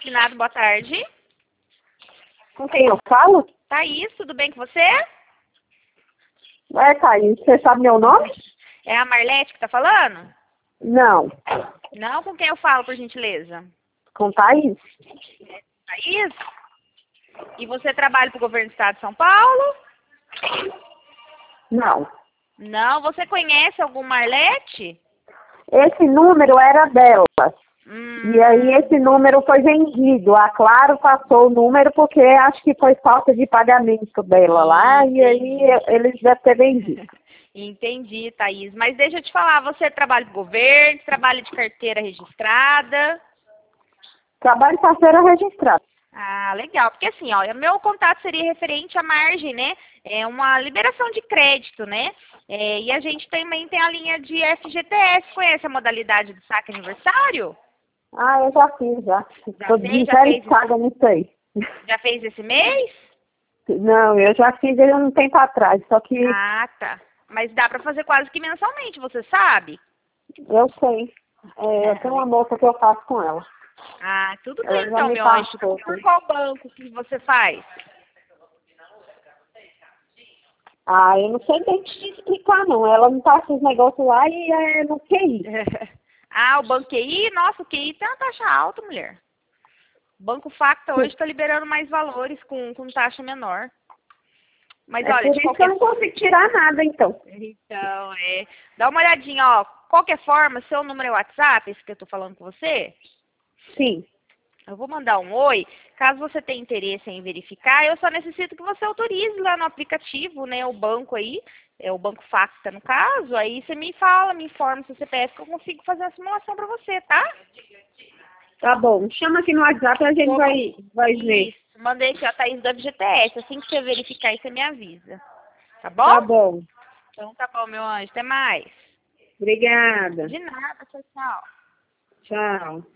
Assinado, boa tarde. Com quem eu falo? Thaís, tudo bem com você? Thaís, você sabe meu nome? É a Marlete que tá falando? Não. Não, com quem eu falo, por gentileza? Com Thaís? Thaís? E você trabalha pro governo do estado de São Paulo? Não. Não, você conhece algum Marlete? Esse número era dela. E aí esse número foi vendido. A Claro passou o número porque acho que foi falta de pagamento dela lá. E aí eles devem ter vendido. Entendi, Thaís. Mas deixa eu te falar, você trabalha pro governo, trabalha de carteira registrada? Trabalho parceira registrada. Ah, legal. Porque assim, ó, meu contato seria referente à margem, né? É uma liberação de crédito, né? E a gente também tem a linha de FGTS. Conhece a modalidade do saque aniversário? Ah, eu já fiz, já. Tô Já fez, desinteressada nisso aí. já fez esse mês? Não, eu já fiz ele um tempo atrás, só que Ah, tá. Mas dá pra fazer quase que mensalmente, você sabe? eu sei. Eu tenho uma moça que eu faço com ela. Ah, tudo bem Ela já então, me meu anjo. passou. Por qual banco que você faz? Ah, eu não sei bem te explicar, não. Ela me passa os negócios lá e é no QI. Ah, o Banco QI? Nossa, o QI tem uma taxa alta, mulher. O Banco Facta hoje está liberando mais valores com taxa menor. Mas É olha, por de isso que eu qualquer... não consigo tirar nada, então. Então, dá uma olhadinha, ó. Qualquer forma, seu número é WhatsApp, esse que eu tô falando com você? Sim. Eu vou mandar um oi. Caso você tenha interesse em verificar, eu só necessito que você autorize lá no aplicativo, né, o banco aí, o Banco Facta no caso, aí você me fala, me informa seu CPF que eu consigo fazer a simulação para você, tá? Tá bom. Chama aqui no WhatsApp e a gente vai ver. Isso, mandei aqui a Thaís do FGTS, assim que você verificar aí, você me avisa. Tá bom? Tá bom. Então tá bom, meu anjo, até mais. Obrigada. De nada, tchau, tchau. Tchau.